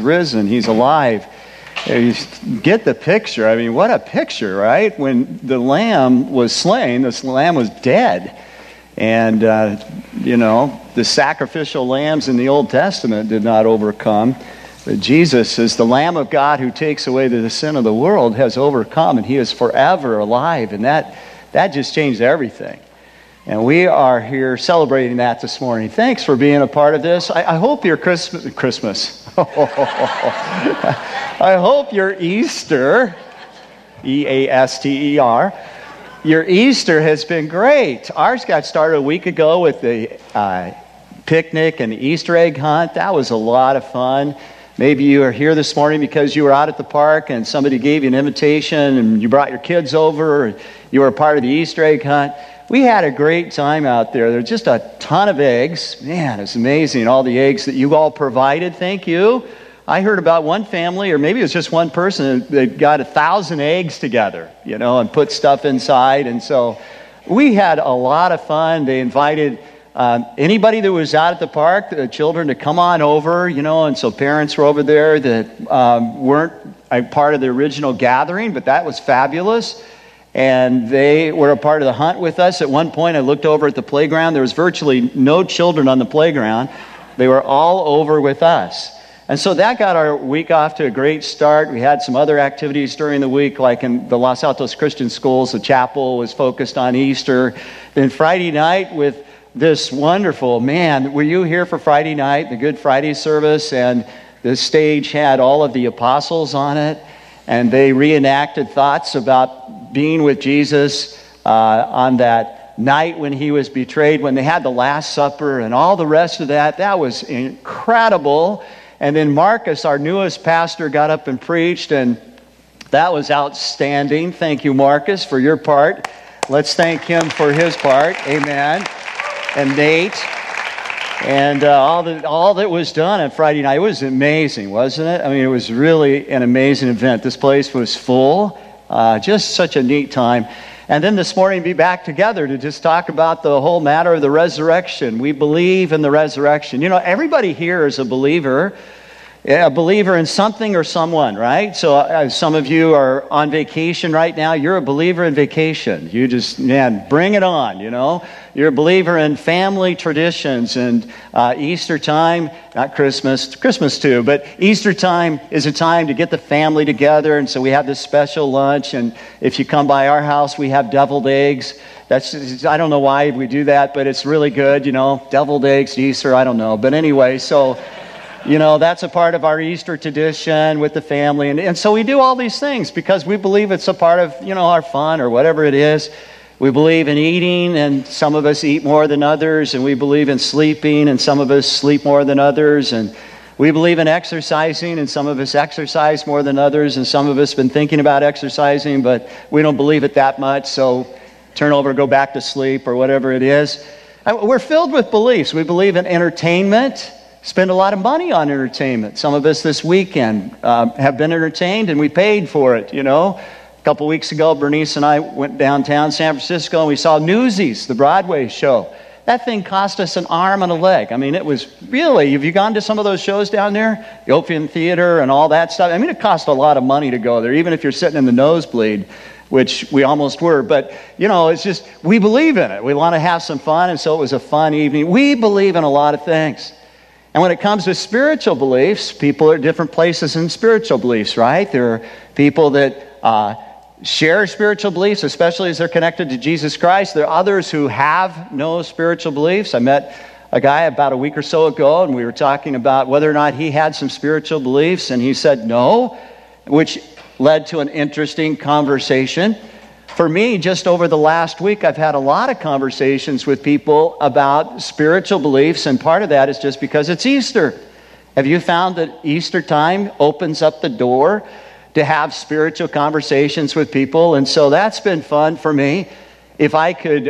risen. He's alive. You get the picture. I mean, what a picture, right? When the lamb was slain, this lamb was dead. And, the sacrificial lambs in the Old Testament did not overcome. But Jesus is the Lamb of God who takes away the sin of the world, has overcome, and he is forever alive. And that just changed everything. And we are here celebrating that this morning. Thanks for being a part of this. I hope your Christmas. I hope your Easter, E-A-S-T-E-R, your Easter has been great. Ours got started a week ago with the picnic and the Easter egg hunt. That was a lot of fun. Maybe you are here this morning because you were out at the park and somebody gave you an invitation and you brought your kids over. And you were a part of the Easter egg hunt. We had a great time out there. There were just a ton of eggs. Man, it's amazing, all the eggs that you all provided. Thank you. I heard about one family, or maybe it was just one person, that got 1,000 eggs together, and put stuff inside. And so we had a lot of fun. They invited anybody that was out at the park, the children, to come on over, and so parents were over there that weren't a part of the original gathering, but that was fabulous. And they were a part of the hunt with us. At one point, I looked over at the playground. There was virtually no children on the playground. They were all over with us. And so that got our week off to a great start. We had some other activities during the week, like in the Los Altos Christian Schools. The chapel was focused on Easter. Then Friday night with this wonderful, were you here for Friday night, the Good Friday service? And the stage had all of the apostles on it. And they reenacted thoughts about being with Jesus on that night when he was betrayed, when they had the Last Supper and all the rest of that. That was incredible. And then Marcus, our newest pastor, got up and preached, and that was outstanding. Thank you, Marcus, for your part. Let's thank him for his part. Amen. And Nate. And all that was done on Friday night, it was amazing, wasn't it? I mean, it was really an amazing event. This place was full. Just such a neat time. And then this morning, be back together to just talk about the whole matter of the resurrection. We believe in the resurrection. Everybody here is a believer in something or someone, right? So some of you are on vacation right now. You're a believer in vacation. You just, bring it on, You're a believer in family traditions and Easter time, not Christmas too, but Easter time is a time to get the family together. And so we have this special lunch. And if you come by our house, we have deviled eggs. I don't know why we do that, but it's really good, deviled eggs, Easter, I don't know. But anyway, so... that's a part of our Easter tradition with the family. And so we do all these things because we believe it's a part of, our fun or whatever it is. We believe in eating, and some of us eat more than others. And we believe in sleeping, and some of us sleep more than others. And we believe in exercising, and some of us exercise more than others. And some of us have been thinking about exercising, but we don't believe it that much. So turn over, go back to sleep or whatever it is. We're filled with beliefs. We believe in entertainment. Spend a lot of money on entertainment. Some of us this weekend have been entertained, and we paid for it, A couple weeks ago, Bernice and I went downtown San Francisco, and we saw Newsies, the Broadway show. That thing cost us an arm and a leg. I mean, it was really, have you gone to some of those shows down there? The Opium Theater and all that stuff. I mean, it cost a lot of money to go there, even if you're sitting in the nosebleed, which we almost were. But, it's just, we believe in it. We want to have some fun, and so it was a fun evening. We believe in a lot of things. And when it comes to spiritual beliefs, people are at different places in spiritual beliefs, right? There are people that share spiritual beliefs, especially as they're connected to Jesus Christ. There are others who have no spiritual beliefs. I met a guy about a week or so ago, and we were talking about whether or not he had some spiritual beliefs, and he said no, which led to an interesting conversation. For me, just over the last week, I've had a lot of conversations with people about spiritual beliefs, and part of that is just because it's Easter. Have you found that Easter time opens up the door to have spiritual conversations with people? And so that's been fun for me. If I could,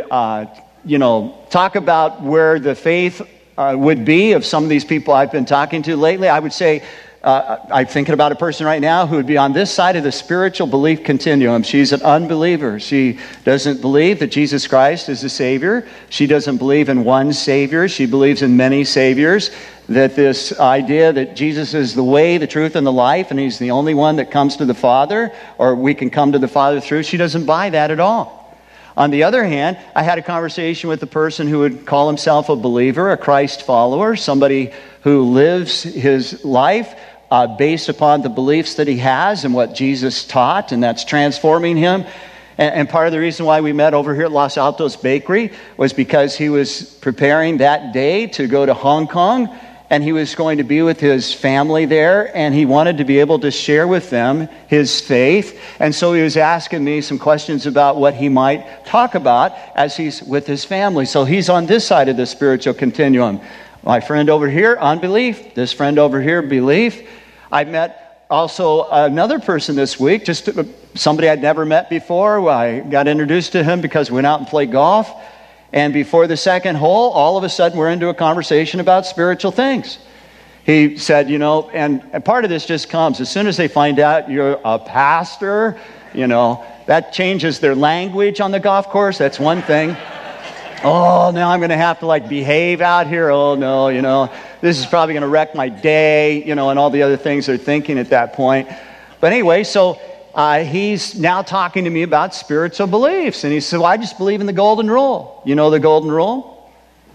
talk about where the faith would be of some of these people I've been talking to lately, I would say I'm thinking about a person right now who would be on this side of the spiritual belief continuum. She's an unbeliever. She doesn't believe that Jesus Christ is the Savior. She doesn't believe in one Savior. She believes in many Saviors. That this idea that Jesus is the way, the truth, and the life, and He's the only one that comes to the Father, or we can come to the Father through, she doesn't buy that at all. On the other hand, I had a conversation with a person who would call himself a believer, a Christ follower, somebody who lives his life based upon the beliefs that he has and what Jesus taught, and that's transforming him. And part of the reason why we met over here at Los Altos Bakery was because he was preparing that day to go to Hong Kong, and he was going to be with his family there, and he wanted to be able to share with them his faith. And so he was asking me some questions about what he might talk about as he's with his family. So he's on this side of the spiritual continuum. My friend over here, unbelief. This friend over here, belief. I met also another person this week, just somebody I'd never met before. I got introduced to him because we went out and played golf. And before the second hole, all of a sudden we're into a conversation about spiritual things. He said, and part of this just comes, as soon as they find out you're a pastor, that changes their language on the golf course. That's one thing. Oh, now I'm going to have to behave out here. Oh, no, this is probably going to wreck my day, and all the other things they're thinking at that point. But anyway, so he's now talking to me about spiritual beliefs. And he said, well, I just believe in the golden rule. You know the golden rule?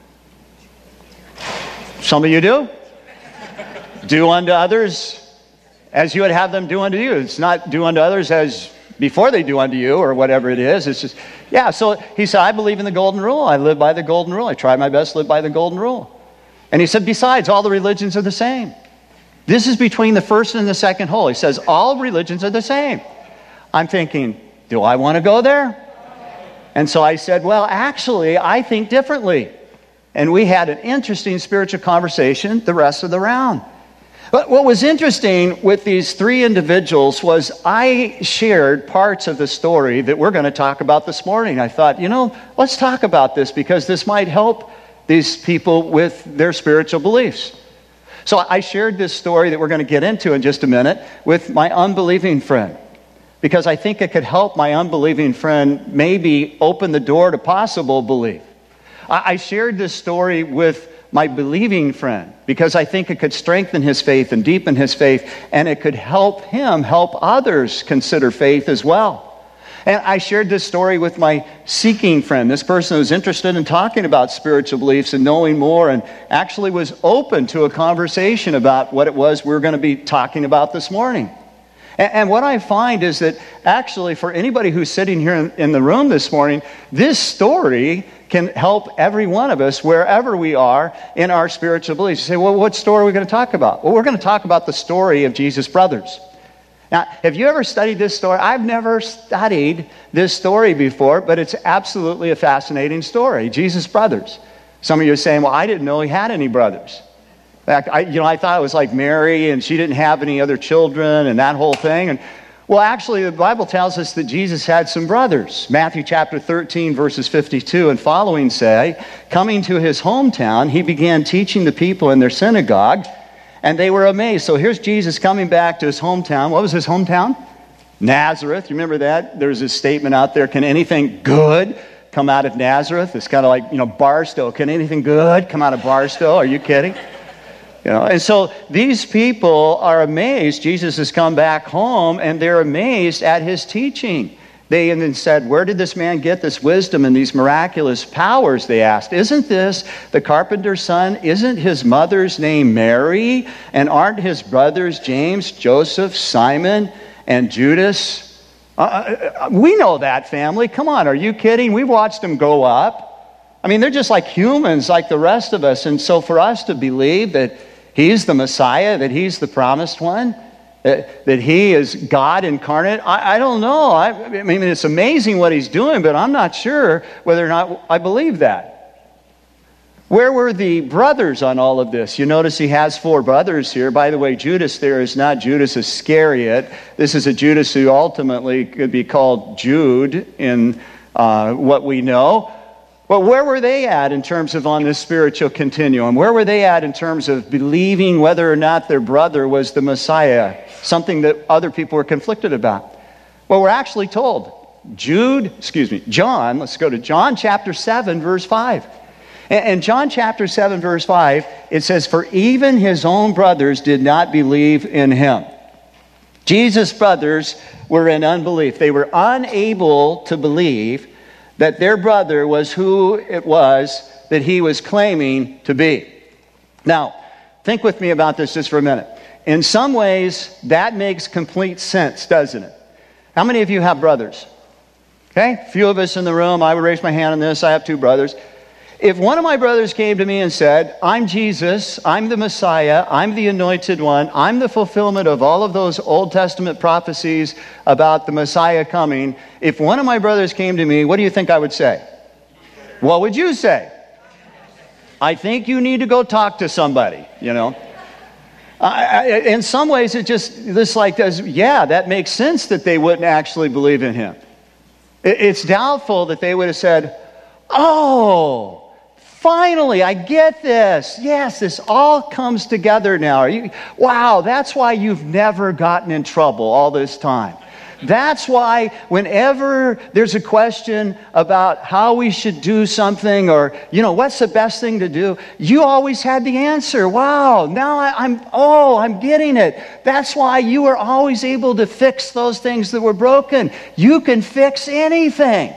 Some of you do? Do unto others as you would have them do unto you. It's not do unto others as before they do unto you or whatever it is. It's just, so he said, I believe in the golden rule. I live by the golden rule. I try my best to live by the golden rule. And he said, besides, all the religions are the same. This is between the first and the second hole. He says, all religions are the same. I'm thinking, do I want to go there? And so I said, well, actually, I think differently. And we had an interesting spiritual conversation the rest of the round. But what was interesting with these three individuals was I shared parts of the story that we're going to talk about this morning. I thought, let's talk about this because this might help these people with their spiritual beliefs. So I shared this story that we're going to get into in just a minute with my unbelieving friend, because I think it could help my unbelieving friend maybe open the door to possible belief. I shared this story with my believing friend because I think it could strengthen his faith and deepen his faith, and it could help him help others consider faith as well. And I shared this story with my seeking friend, this person who was interested in talking about spiritual beliefs and knowing more, and actually was open to a conversation about what it was we were going to be talking about this morning. And what I find is that actually for anybody who's sitting here in the room this morning, this story can help every one of us wherever we are in our spiritual beliefs. You say, well, what story are we going to talk about? Well, we're going to talk about the story of Jesus' brothers. Now, have you ever studied this story? I've never studied this story before, but it's absolutely a fascinating story. Jesus' brothers. Some of you are saying, well, I didn't know he had any brothers. In fact, I thought it was like Mary and she didn't have any other children and that whole thing. And well, actually, the Bible tells us that Jesus had some brothers. Matthew chapter 13, verses 52 and following say, coming to his hometown, he began teaching the people in their synagogue, and they were amazed. So here's Jesus coming back to his hometown. What was his hometown? Nazareth. You remember that? There's this statement out there, can anything good come out of Nazareth? It's kind of like, Barstow. Can anything good come out of Barstow? Are you kidding? And so these people are amazed. Jesus has come back home, and they're amazed at his teaching. They then said, where did this man get this wisdom and these miraculous powers, they asked. Isn't this the carpenter's son? Isn't his mother's name Mary? And aren't his brothers James, Joseph, Simon, and Judas? We know that family. Come on, are you kidding? We've watched them grow up. I mean, they're just like humans, like the rest of us. And so for us to believe that he's the Messiah, that he's the promised one, that he is God incarnate, I don't know. I mean, it's amazing what he's doing, but I'm not sure whether or not I believe that. Where were the brothers on all of this? You notice he has 4 brothers here. By the way, Judas there is not Judas Iscariot. This is a Judas who ultimately could be called Jude in what we know. Well, where were they at in terms of on this spiritual continuum? Where were they at in terms of believing whether or not their brother was the Messiah, something that other people were conflicted about? Well, we're actually told. John, let's go to John chapter 7, verse 5. And John chapter 7, verse 5, it says, "For even his own brothers did not believe in him." Jesus' brothers were in unbelief. They were unable to believe that their brother was who it was that he was claiming to be. Now, think with me about this just for a minute. In some ways, that makes complete sense, doesn't it? How many of you have brothers? Okay, a few of us in the room. I would raise my hand on this. I have 2 brothers. If one of my brothers came to me and said, "I'm Jesus, I'm the Messiah, I'm the anointed one, I'm the fulfillment of all of those Old Testament prophecies about the Messiah coming," if one of my brothers came to me, what do you think I would say? What would you say? "I think you need to go talk to somebody," you know. In some ways, it just like does, yeah, that makes sense that they wouldn't actually believe in him. It's doubtful that they would have said, "Oh, finally, I get this. Yes, this all comes together now. Wow, that's why you've never gotten in trouble all this time. That's why whenever there's a question about how we should do something or, what's the best thing to do, you always had the answer. Wow, now I'm getting it. That's why you were always able to fix those things that were broken. You can fix anything."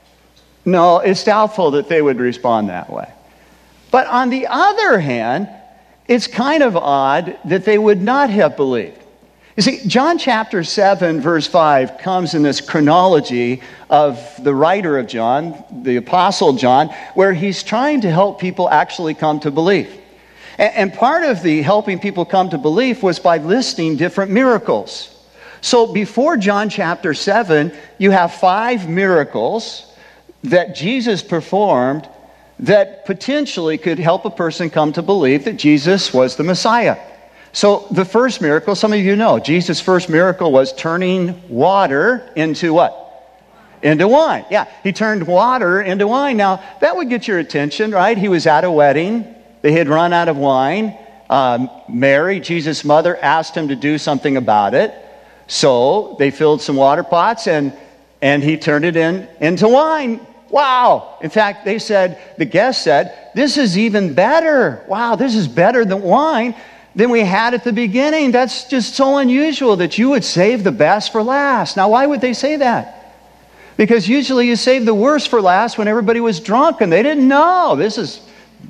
No, it's doubtful that they would respond that way. But on the other hand, it's kind of odd that they would not have believed. You see, John chapter 7, verse 5 comes in this chronology of the writer of John, the Apostle John, where he's trying to help people actually come to belief. And part of the helping people come to belief was by listing different miracles. So before John chapter 7, you have 5 miracles that Jesus performed that potentially could help a person come to believe that Jesus was the Messiah. So the first miracle, some of you know, Jesus' first miracle was turning water into what? Into wine. Yeah, he turned water into wine. Now, that would get your attention, right? He was at a wedding. They had run out of wine. Mary, Jesus' mother, asked him to do something about it. So they filled some water pots and he turned it into wine. Wow. In fact, the guests said, "This is even better. Wow, this is better than wine than we had at the beginning. That's just so unusual that you would save the best for last." Now, why would they say that? Because usually you save the worst for last when everybody was drunk and they didn't know. This is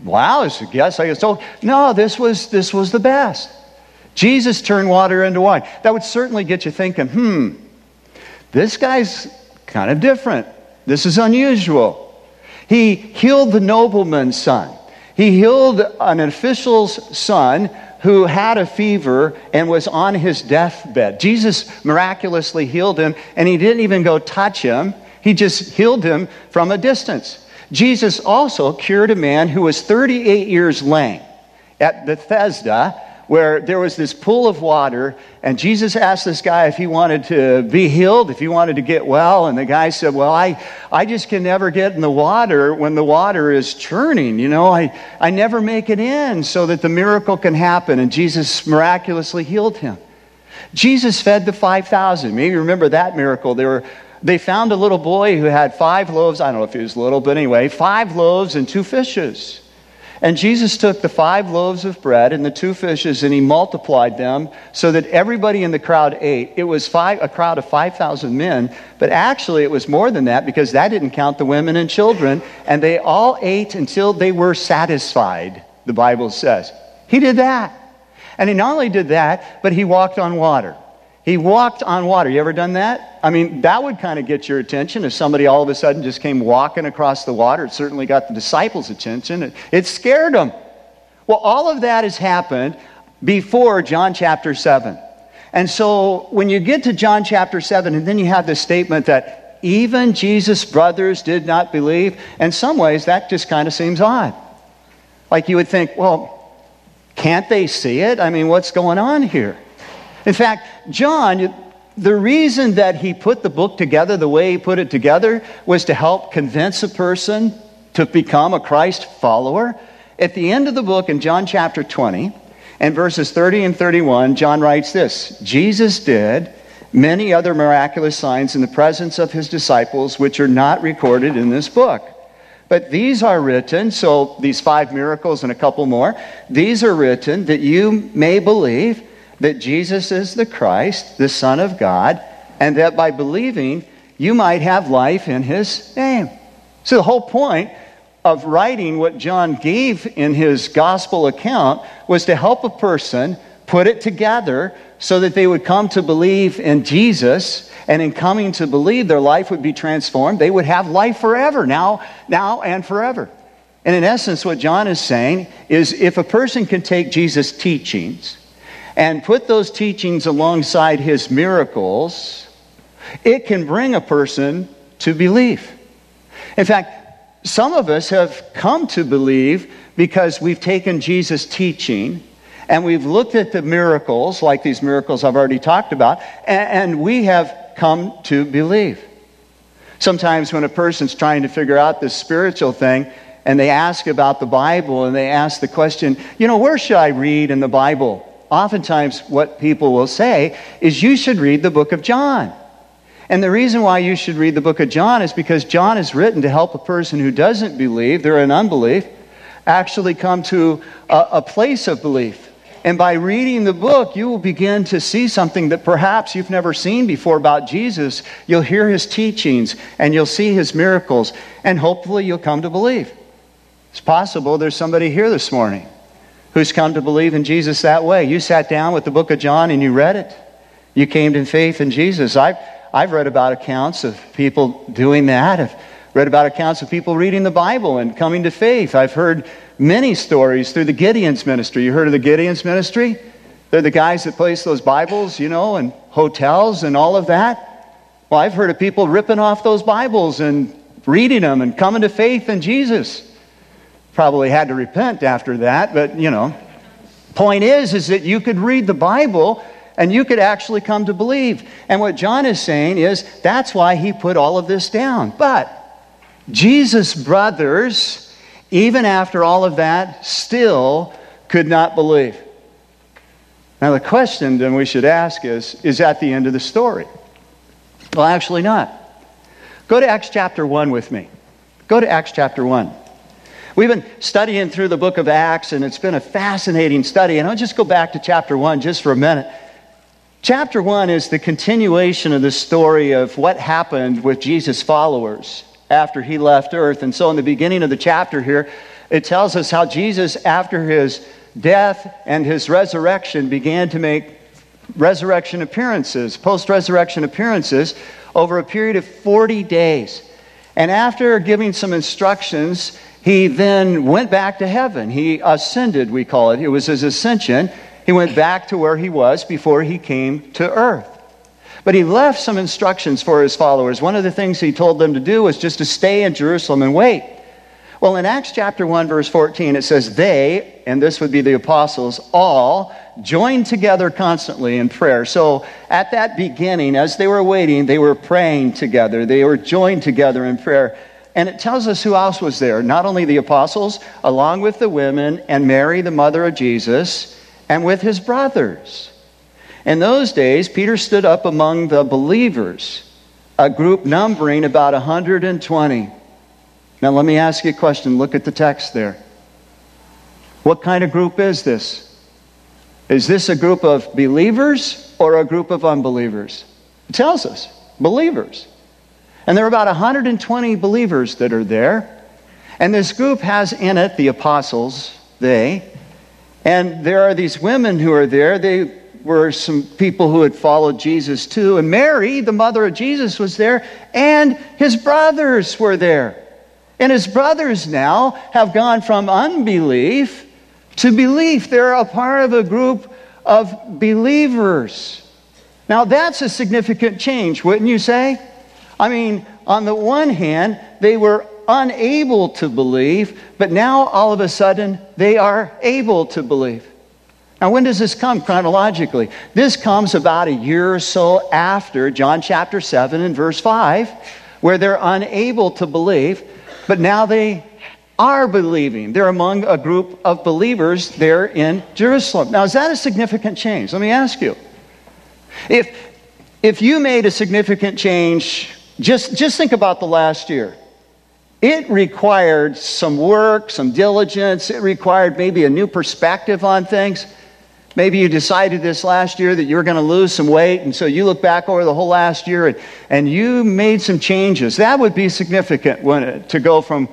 a guess. I guess so. No, this was the best. Jesus turned water into wine. That would certainly get you thinking, this guy's kind of different. This is unusual. He healed the nobleman's son. He healed an official's son who had a fever and was on his deathbed. Jesus miraculously healed him, and he didn't even go touch him. He just healed him from a distance. Jesus also cured a man who was 38 years lame at Bethesda, where there was this pool of water, and Jesus asked this guy if he wanted to be healed, if he wanted to get well, and the guy said, "Well, I just can never get in the water when the water is churning. I never make it in so that the miracle can happen," and Jesus miraculously healed him. Jesus fed the 5,000. Maybe you remember that miracle. They found a little boy who had 5 loaves. I don't know if he was little, but anyway, 5 loaves and 2 fishes. And Jesus took the 5 loaves of bread and the 2 fishes and he multiplied them so that everybody in the crowd ate. It was a crowd of 5,000 men, but actually it was more than that because that didn't count the women and children. And they all ate until they were satisfied, the Bible says. He did that. And he not only did that, but he walked on water. He walked on water. You ever done that? I mean, that would kind of get your attention if somebody all of a sudden just came walking across the water. It certainly got the disciples' attention. It scared them. Well, all of that has happened before John chapter 7. And so when you get to John chapter 7, and then you have this statement that even Jesus' brothers did not believe, in some ways that just kind of seems odd. Like you would think, well, can't they see it? I mean, what's going on here? In fact, John, the reason that he put the book together the way he put it together was to help convince a person to become a Christ follower? At the end of the book in John chapter 20 and verses 30 and 31, John writes this: Jesus did many other miraculous signs in the presence of his disciples, which are not recorded in this book. But these are written, so these 5 miracles and a couple more, these are written that you may believe that Jesus is the Christ, the Son of God, and that by believing you might have life in his name. So the whole point of writing what John gave in his gospel account was to help a person put it together so that they would come to believe in Jesus, and in coming to believe, their life would be transformed. They would have life forever, now and forever. And in essence, what John is saying is if a person can take Jesus' teachings and put those teachings alongside his miracles, it can bring a person to believe. In fact, some of us have come to believe because we've taken Jesus' teaching and we've looked at the miracles, like these miracles I've already talked about, and we have come to believe. Sometimes when a person's trying to figure out this spiritual thing, and they ask about the Bible, and they ask the question, where should I read in the Bible? Oftentimes what people will say is, you should read the book of John. And the reason why you should read the book of John is because John is written to help a person who doesn't believe, they're in unbelief, actually come to a place of belief. And by reading the book, you will begin to see something that perhaps you've never seen before about Jesus. You'll hear his teachings, and you'll see his miracles, and hopefully you'll come to believe. It's possible there's somebody here this morning who's come to believe in Jesus that way. You sat down with the book of John and you read it. You came to faith in Jesus. I've read about accounts of people doing that. I've read about accounts of people reading the Bible and coming to faith. I've heard many stories through the Gideon's ministry. You heard of the Gideon's ministry? They're the guys that place those Bibles, in hotels and all of that. Well, I've heard of people ripping off those Bibles and reading them and coming to faith in Jesus. Probably had to repent after that, but, Point is that you could read the Bible and you could actually come to believe. And what John is saying is that's why he put all of this down. But Jesus' brothers, even after all of that, still could not believe. Now the question then we should ask is that the end of the story? Well, actually not. Go to Acts chapter 1 with me. Go to Acts chapter 1. We've been studying through the book of Acts, and it's been a fascinating study. And I'll just go back to chapter 1 just for a minute. Chapter 1 is the continuation of the story of what happened with Jesus' followers after he left earth. And so in the beginning of the chapter here, it tells us how Jesus, after his death and his resurrection, began to make resurrection appearances, post-resurrection appearances, over a period of 40 days. And after giving some instructions, he then went back to heaven. He ascended, we call it. It was his ascension. He went back to where he was before he came to earth. But he left some instructions for his followers. One of the things he told them to do was just to stay in Jerusalem and wait. Well, in Acts chapter 1, verse 14, it says, they, and this would be the apostles, all joined together constantly in prayer. So at that beginning, as they were waiting, they were praying together. They were joined together in prayer. And it tells us who else was there. Not only the apostles, along with the women and Mary, the mother of Jesus, and with his brothers. In those days, Peter stood up among the believers, a group numbering about 120. Now let me ask you a question. Look at the text there. What kind of group is this? Is this a group of believers or a group of unbelievers? It tells us, believers. And there are about 120 believers that are there. And this group has in it the apostles, they. And there are these women who are there. They were some people who had followed Jesus too. And Mary, the mother of Jesus, was there. And his brothers were there. And his brothers now have gone from unbelief to belief. They're a part of a group of believers. Now that's a significant change, wouldn't you say? I mean, on the one hand, they were unable to believe, but now all of a sudden they are able to believe. Now when does this come chronologically? This comes about a year or so after John chapter 7 and verse 5, where they're unable to believe. But now they are believing. They're among a group of believers there in Jerusalem. Now, is that a significant change? Let me ask you. If you made a significant change, just think about the last year. It required some work, some diligence. It required maybe a new perspective on things. Maybe you decided this last year that you were going to lose some weight, and so you look back over the whole last year and you made some changes. That would be significant to go from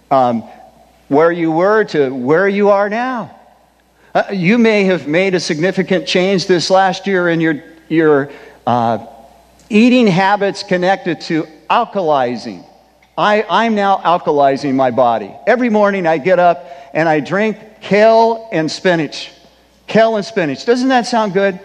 where you were to where you are now. You may have made a significant change this last year in your eating habits connected to alkalizing. I'm now alkalizing my body. Every morning I get up and I drink kale and spinach. Kale and spinach. Doesn't that sound good?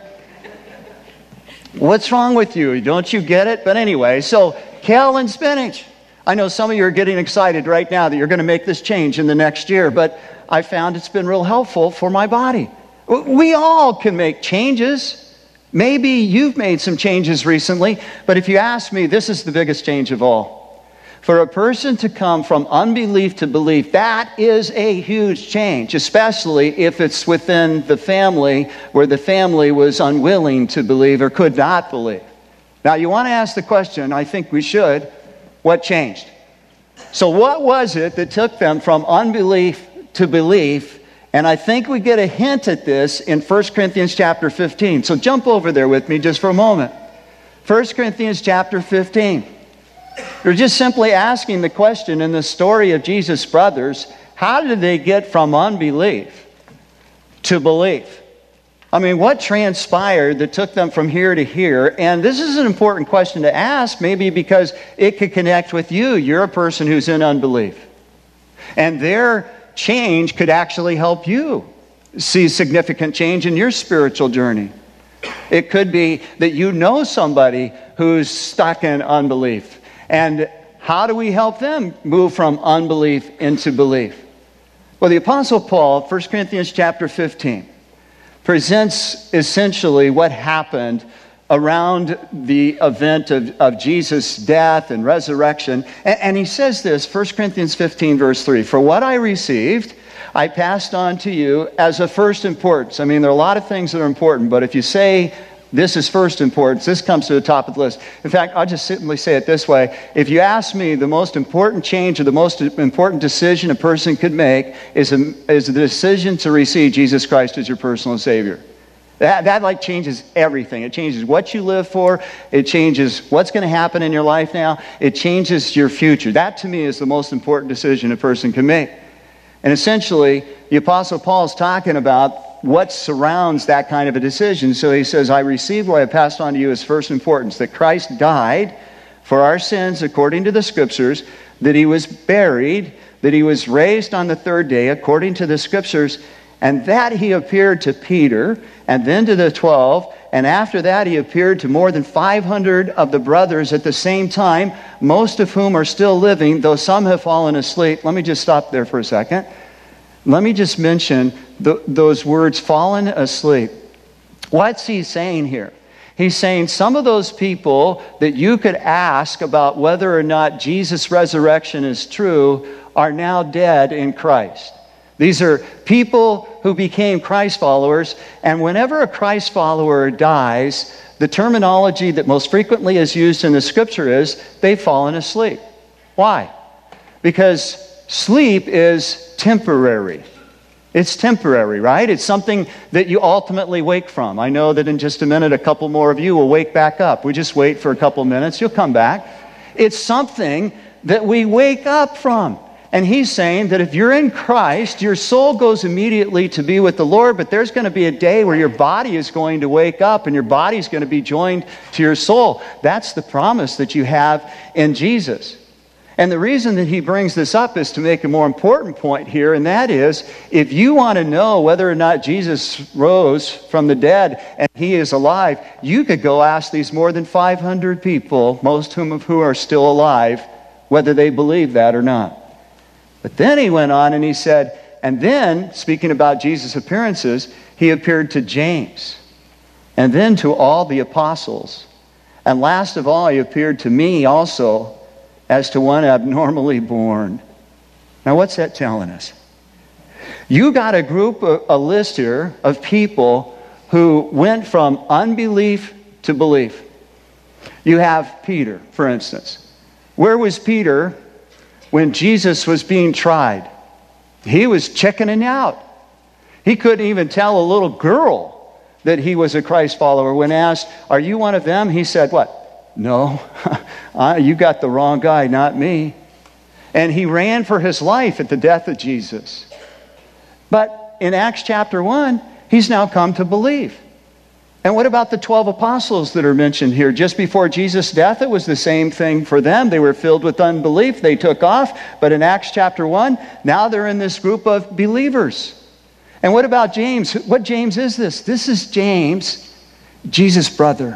What's wrong with you? Don't you get it? But anyway, so kale and spinach. I know some of you are getting excited right now that you're going to make this change in the next year, but I found it's been real helpful for my body. We all can make changes. Maybe you've made some changes recently, but if you ask me, this is the biggest change of all. For a person to come from unbelief to belief, that is a huge change, especially if it's within the family where the family was unwilling to believe or could not believe. Now, you want to ask the question, I think we should, what changed? So what was it that took them from unbelief to belief? And I think we get a hint at this in 1 Corinthians chapter 15. So jump over there with me just for a moment. 1 Corinthians chapter 15. They're just simply asking the question in the story of Jesus' brothers, how did they get from unbelief to belief? I mean, what transpired that took them from here to here? And this is an important question to ask, maybe because it could connect with you. You're a person who's in unbelief. And their change could actually help you see significant change in your spiritual journey. It could be that you know somebody who's stuck in unbelief. And how do we help them move from unbelief into belief? Well, the Apostle Paul, 1 Corinthians chapter 15, presents essentially what happened around the event of Jesus' death and resurrection. And he says this, 1 Corinthians 15, verse 3, "For what I received, I passed on to you as of first importance." I mean, there are a lot of things that are important, but if you say this is first importance, this comes to the top of the list. In fact, I'll just simply say it this way. If you ask me, the most important change or the most important decision a person could make is the decision to receive Jesus Christ as your personal Savior. That like changes everything. It changes what you live for. It changes what's going to happen in your life now. It changes your future. That to me is the most important decision a person can make. And essentially, the Apostle Paul is talking about what surrounds that kind of a decision. So he says, I received what I passed on to you as first importance, that Christ died for our sins according to the Scriptures, that he was buried, that he was raised on the third day according to the Scriptures, and that he appeared to Peter, and then to the 12, and after that he appeared to more than 500 of the brothers at the same time, most of whom are still living, though some have fallen asleep. Let me just stop there for a second. Let me just mention those words, fallen asleep. What's he saying here? He's saying some of those people that you could ask about whether or not Jesus' resurrection is true are now dead in Christ. These are people who became Christ followers, and whenever a Christ follower dies, the terminology that most frequently is used in the Scripture is, they've fallen asleep. Why? Because sleep is temporary. It's temporary, right? It's something that you ultimately wake from. I know that in just a minute, a couple more of you will wake back up. We just wait for a couple minutes. You'll come back. It's something that we wake up from. And he's saying that if you're in Christ, your soul goes immediately to be with the Lord, but there's going to be a day where your body is going to wake up and your body's going to be joined to your soul. That's the promise that you have in Jesus. And the reason that he brings this up is to make a more important point here, and that is, if you want to know whether or not Jesus rose from the dead and he is alive, you could go ask these more than 500 people, most of whom are still alive, whether they believe that or not. But then he went on and he said, and then, speaking about Jesus' appearances, he appeared to James, and then to all the apostles. And last of all, he appeared to me also, as to one abnormally born. Now, what's that telling us? You got a list here of people who went from unbelief to belief. You have Peter, for instance. Where was Peter when Jesus was being tried? He was chickening out. He couldn't even tell a little girl that he was a Christ follower. When asked, "Are you one of them?" he said, "What? No, you got the wrong guy, not me." And he ran for his life at the death of Jesus. But in Acts chapter 1, he's now come to believe. And what about the 12 apostles that are mentioned here? Just before Jesus' death, it was the same thing for them. They were filled with unbelief. They took off. But in Acts chapter 1, now they're in this group of believers. And what about James? What James is this? This is James, Jesus' brother.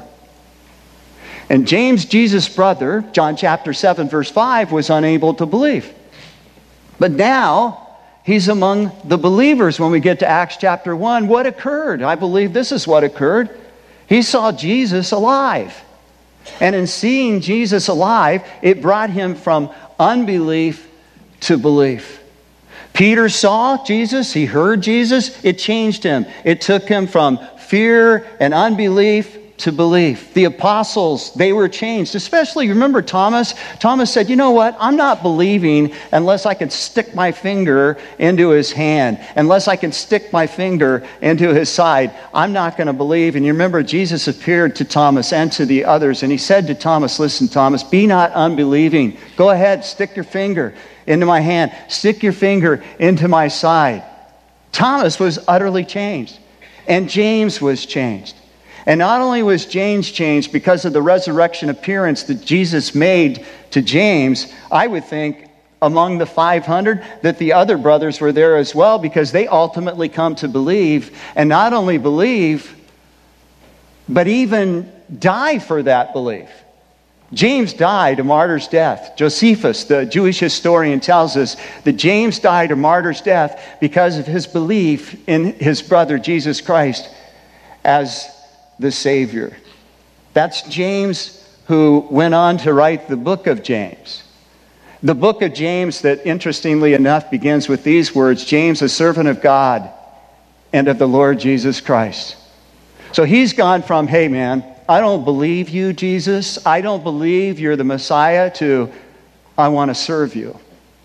And James, Jesus' brother, John chapter 7, verse 5, was unable to believe. But now, he's among the believers. When we get to Acts chapter 1, what occurred? I believe this is what occurred. He saw Jesus alive. And in seeing Jesus alive, it brought him from unbelief to belief. Peter saw Jesus. He heard Jesus. It changed him. It took him from fear and unbelief to belief. The apostles, they were changed. Especially, remember Thomas? Thomas said, "You know what? I'm not believing unless I can stick my finger into his hand. Unless I can stick my finger into his side, I'm not going to believe." And you remember Jesus appeared to Thomas and to the others, and he said to Thomas, "Listen, Thomas, be not unbelieving. Go ahead, stick your finger into my hand. Stick your finger into my side." Thomas was utterly changed. And James was changed. And not only was James changed because of the resurrection appearance that Jesus made to James, I would think among the 500 that the other brothers were there as well, because they ultimately come to believe, and not only believe, but even die for that belief. James died a martyr's death. Josephus, the Jewish historian, tells us that James died a martyr's death because of his belief in his brother Jesus Christ as the Savior. That's James, who went on to write the book of James. The book of James that, interestingly enough, begins with these words: "James, a servant of God and of the Lord Jesus Christ." So he's gone from, "Hey man, I don't believe you, Jesus. I don't believe you're the Messiah," to, "I want to serve you.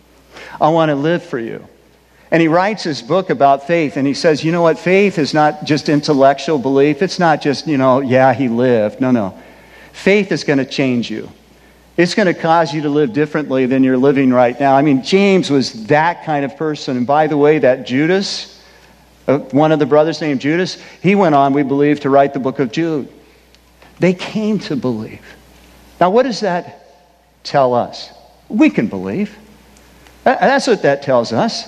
I want to live for you." And he writes his book about faith, and he says, you know what? Faith is not just intellectual belief. It's not just, yeah, he lived. No. Faith is going to change you. It's going to cause you to live differently than you're living right now. I mean, James was that kind of person. And by the way, that Judas, one of the brothers named Judas, he went on, we believe, to write the book of Jude. They came to believe. Now, what does that tell us? We can believe. That's what that tells us.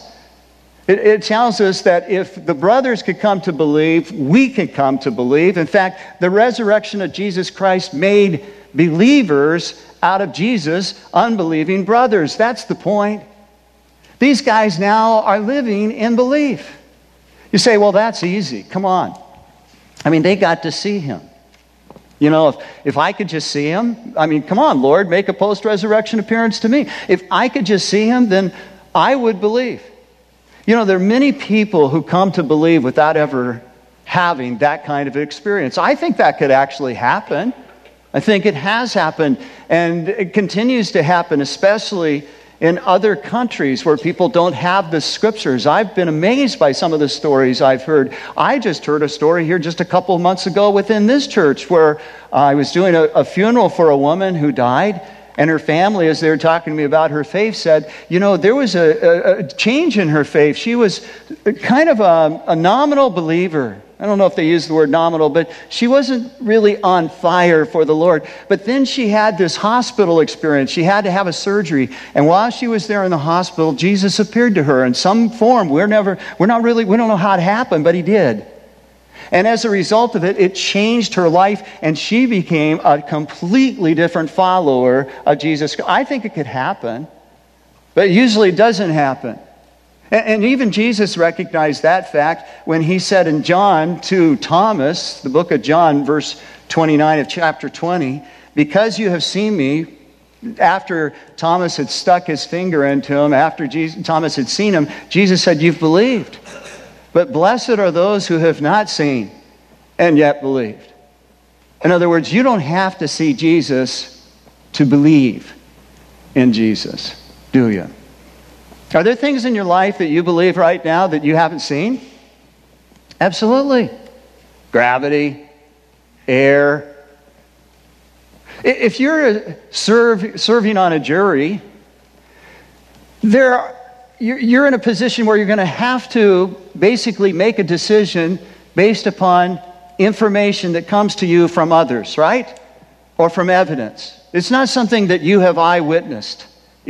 It tells us that if the brothers could come to believe, we can come to believe. In fact, the resurrection of Jesus Christ made believers out of Jesus' unbelieving brothers. That's the point. These guys now are living in belief. You say, well, that's easy. Come on. I mean, they got to see him. If I could just see him, I mean, come on, Lord, make a post-resurrection appearance to me. If I could just see him, then I would believe. There are many people who come to believe without ever having that kind of experience. I think that could actually happen. I think it has happened, and it continues to happen, especially in other countries where people don't have the scriptures. I've been amazed by some of the stories I've heard. I just heard a story here just a couple of months ago within this church where I was doing a funeral for a woman who died. And her family, as they were talking to me about her faith, said, there was a change in her faith. She was kind of a nominal believer. I don't know if they used the word nominal, but she wasn't really on fire for the Lord. But then she had this hospital experience. She had to have a surgery. And while she was there in the hospital, Jesus appeared to her in some form. We don't know how it happened, but he did. And as a result of it, it changed her life, and she became a completely different follower of Jesus. I think it could happen, but usually it doesn't happen. And even Jesus recognized that fact when he said in John to Thomas, the book of John, verse 29 of chapter 20, "Because you have seen me, after Thomas had stuck his finger into him, after Thomas had seen him, Jesus said, "You've believed. But blessed are those who have not seen and yet believed." In other words, you don't have to see Jesus to believe in Jesus, do you? Are there things in your life that you believe right now that you haven't seen? Absolutely. Gravity, air. If you're serving on a jury, you're in a position where you're going to have to basically make a decision based upon information that comes to you from others, right? Or from evidence. It's not something that you have eyewitnessed.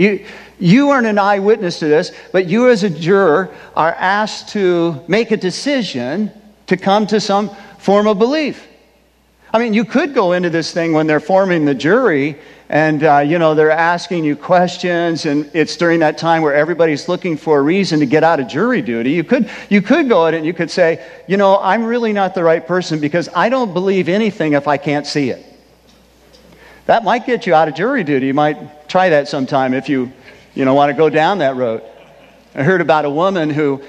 You aren't an eyewitness to this, but you as a juror are asked to make a decision to come to some form of belief. I mean, you could go into this thing when they're forming the jury and, they're asking you questions, and it's during that time where everybody's looking for a reason to get out of jury duty. You could go at it and you could say, I'm really not the right person because I don't believe anything if I can't see it. That might get you out of jury duty. You might try that sometime if you want to go down that road. I heard about a woman who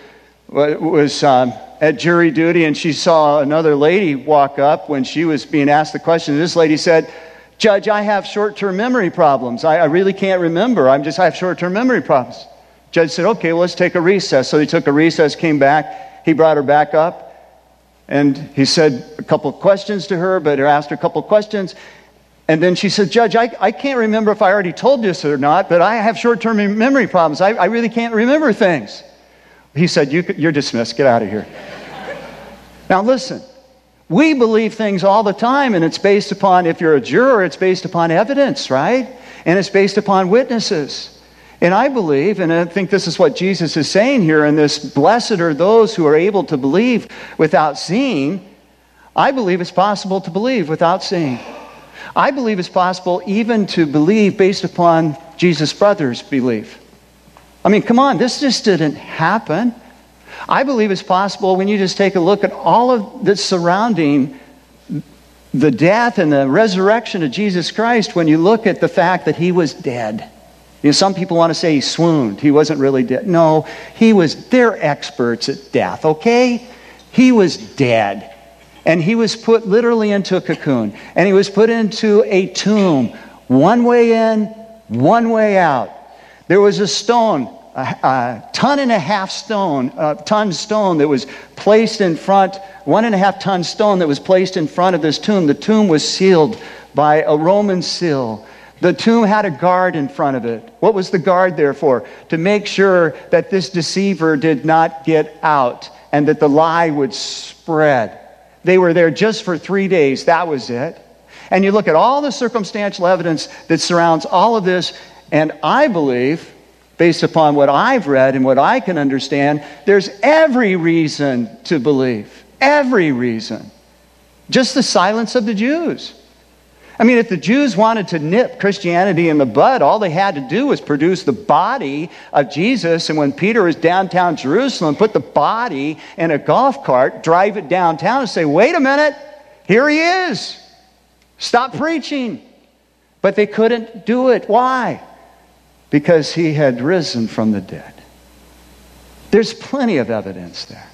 was at jury duty, and she saw another lady walk up when she was being asked the question. This lady said, "Judge, I have short-term memory problems. I really can't remember. I have short-term memory problems." Judge said, "Okay, well, let's take a recess." So they took a recess, came back. He brought her back up, and he said a couple of questions to her, but he asked her a couple of questions. And then she said, "Judge, I can't remember if I already told you this or not, but I have short-term memory problems. I really can't remember things." He said, "You're dismissed. Get out of here." Now listen, we believe things all the time, and it's based upon, if you're a juror, it's based upon evidence, right? And it's based upon witnesses. And I believe, and I think this is what Jesus is saying here in this, blessed are those who are able to believe without seeing. I believe it's possible to believe without seeing. I believe it's possible even to believe based upon Jesus' brother's belief. I mean, come on, this just didn't happen. I believe it's possible when you just take a look at all of the surrounding the death and the resurrection of Jesus Christ, when you look at the fact that he was dead. Some people want to say he swooned. He wasn't really dead. No, they're experts at death, okay? He was dead. And he was put literally into a cocoon. And he was put into a tomb. One way in, one way out. There was a stone, a ton stone that was placed in front, 1.5 ton stone that was placed in front of this tomb. The tomb was sealed by a Roman seal. The tomb had a guard in front of it. What was the guard there for? To make sure that this deceiver did not get out and that the lie would spread. They were there just for 3 days. That was it. And you look at all the circumstantial evidence that surrounds all of this, and I believe, based upon what I've read and what I can understand, there's every reason to believe. Every reason. Just the silence of the Jews. I mean, if the Jews wanted to nip Christianity in the bud, all they had to do was produce the body of Jesus. And when Peter was downtown Jerusalem, put the body in a golf cart, drive it downtown and say, "Wait a minute, here he is. Stop preaching." But they couldn't do it. Why? Because he had risen from the dead. There's plenty of evidence there.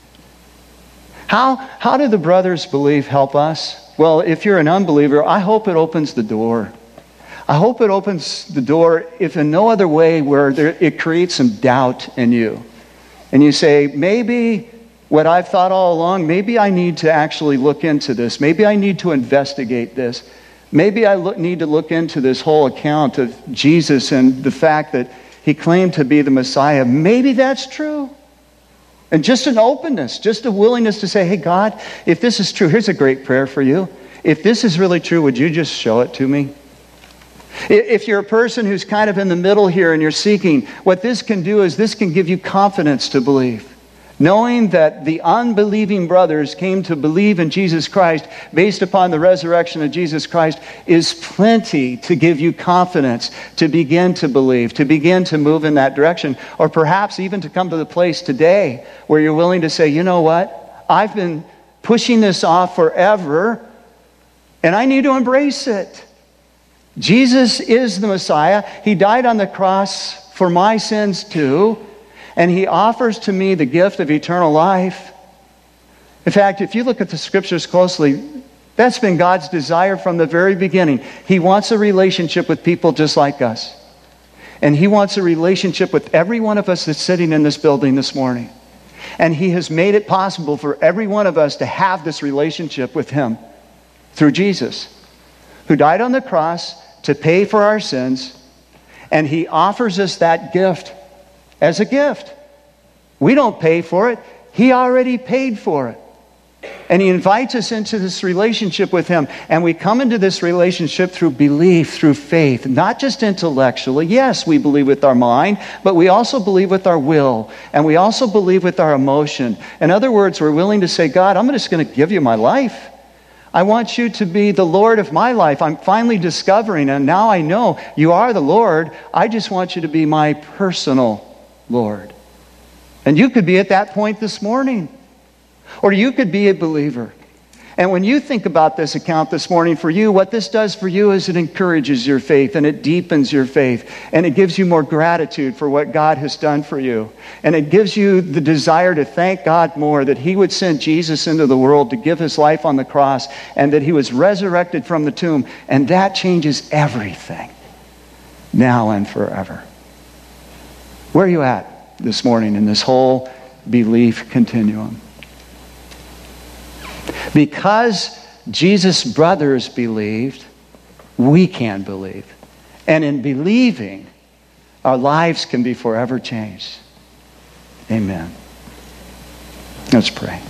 How do the brothers' belief help us? Well, if you're an unbeliever, I hope it opens the door. I hope it opens the door, if in no other way, where it creates some doubt in you. And you say, maybe what I've thought all along, maybe I need to actually look into this. Maybe I need to investigate this. Maybe I need to look into this whole account of Jesus and the fact that he claimed to be the Messiah. Maybe that's true. And just an openness, just a willingness to say, "Hey, God, if this is true, here's a great prayer for you. If this is really true, would you just show it to me?" If you're a person who's kind of in the middle here and you're seeking, what this can do is this can give you confidence to believe. Knowing that the unbelieving brothers came to believe in Jesus Christ based upon the resurrection of Jesus Christ is plenty to give you confidence to begin to believe, to begin to move in that direction, or perhaps even to come to the place today where you're willing to say, "You know what? I've been pushing this off forever, and I need to embrace it." Jesus is the Messiah. He died on the cross for my sins too, and He offers to me the gift of eternal life. In fact, if you look at the Scriptures closely, that's been God's desire from the very beginning. He wants a relationship with people just like us. And He wants a relationship with every one of us that's sitting in this building this morning. And He has made it possible for every one of us to have this relationship with Him through Jesus, who died on the cross to pay for our sins. And He offers us that gift as a gift. We don't pay for it. He already paid for it. And He invites us into this relationship with Him. And we come into this relationship through belief, through faith, not just intellectually. Yes, we believe with our mind, but we also believe with our will. And we also believe with our emotion. In other words, we're willing to say, God, I'm just going to give you my life. I want you to be the Lord of my life. I'm finally discovering, and now I know you are the Lord. I just want you to be my personal Lord. And you could be at that point this morning. Or you could be a believer. And when you think about this account this morning for you, what this does for you is it encourages your faith and it deepens your faith. And it gives you more gratitude for what God has done for you. And it gives you the desire to thank God more that He would send Jesus into the world to give His life on the cross and that He was resurrected from the tomb. And that changes everything now and forever. Where are you at this morning in this whole belief continuum? Because Jesus' brothers believed, we can believe. And in believing, our lives can be forever changed. Amen. Let's pray.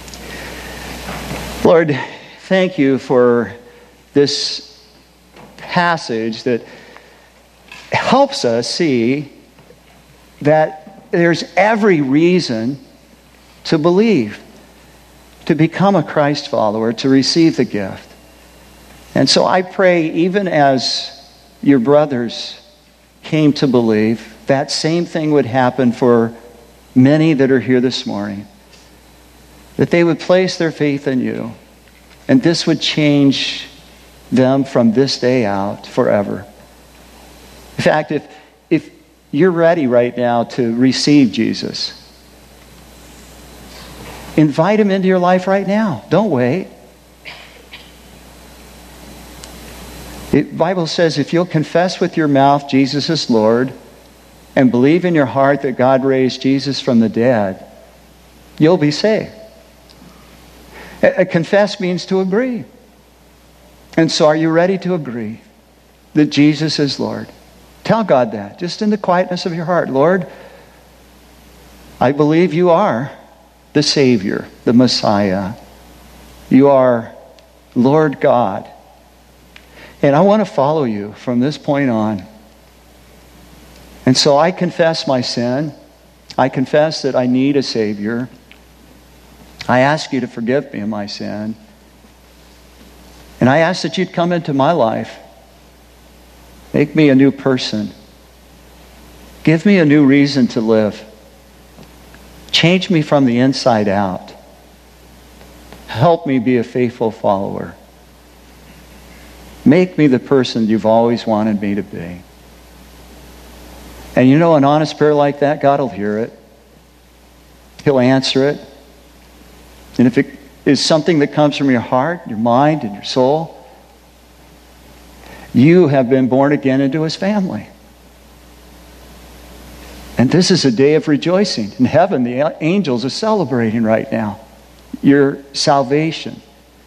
Lord, thank you for this passage that helps us see that there's every reason to believe, to become a Christ follower, to receive the gift. And so I pray, even as your brothers came to believe, that same thing would happen for many that are here this morning. That they would place their faith in you. And this would change them from this day out forever. In fact, if you're ready right now to receive Jesus, invite Him into your life right now. Don't wait. The Bible says if you'll confess with your mouth Jesus is Lord and believe in your heart that God raised Jesus from the dead, you'll be saved. Confess means to agree. And so are you ready to agree that Jesus is Lord? Tell God that, just in the quietness of your heart. Lord, I believe you are the Savior, the Messiah. You are Lord God. And I want to follow you from this point on. And so I confess my sin. I confess that I need a Savior. I ask you to forgive me of my sin. And I ask that you'd come into my life. Make me a new person. Give me a new reason to live. Change me from the inside out. Help me be a faithful follower. Make me the person you've always wanted me to be. And you know, an honest prayer like that, God will hear it. He'll answer it. And if it is something that comes from your heart, your mind, and your soul, you have been born again into His family. And this is a day of rejoicing. In heaven, the angels are celebrating right now your salvation.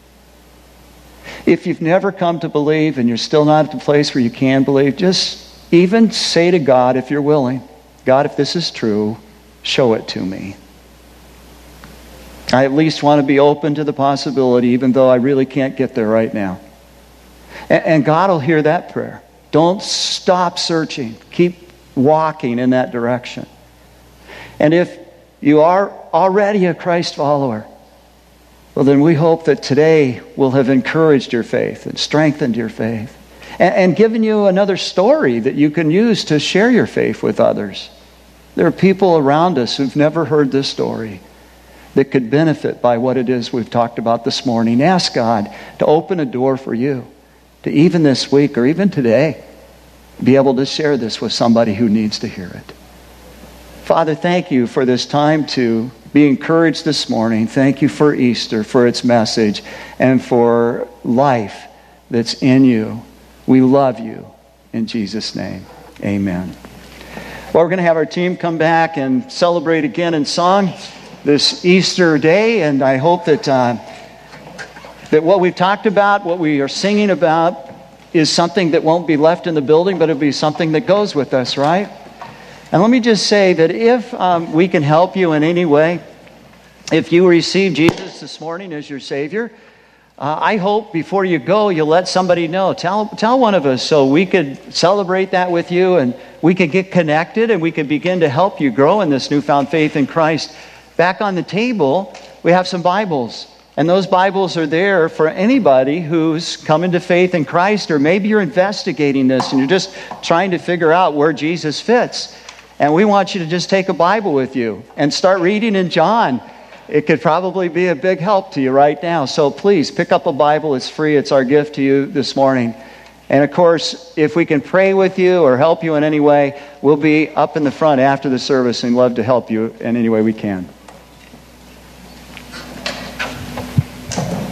If you've never come to believe and you're still not at the place where you can believe, just even say to God, if you're willing, God, if this is true, show it to me. I at least want to be open to the possibility, even though I really can't get there right now. And God will hear that prayer. Don't stop searching. Keep walking in that direction. And if you are already a Christ follower, well, then we hope that today will have encouraged your faith and strengthened your faith and given you another story that you can use to share your faith with others. There are people around us who've never heard this story that could benefit by what it is we've talked about this morning. Ask God to open a door for you to even this week or even today be able to share this with somebody who needs to hear it. Father, thank you for this time to be encouraged this morning. Thank you for Easter, for its message, and for life that's in you. We love you. In Jesus' name, amen. Well, we're going to have our team come back and celebrate again in song this Easter day, and I hope that that what we've talked about, what we are singing about, is something that won't be left in the building, but it'll be something that goes with us, right? And let me just say that if we can help you in any way, if you receive Jesus this morning as your Savior, I hope before you go, you'll let somebody know. Tell one of us so we could celebrate that with you and we could get connected and we could begin to help you grow in this newfound faith in Christ. Back on the table, we have some Bibles. And those Bibles are there for anybody who's coming to faith in Christ, or maybe you're investigating this and you're just trying to figure out where Jesus fits. And we want you to just take a Bible with you and start reading in John. It could probably be a big help to you right now. So please, pick up a Bible. It's free. It's our gift to you this morning. And of course, if we can pray with you or help you in any way, we'll be up in the front after the service and love to help you in any way we can.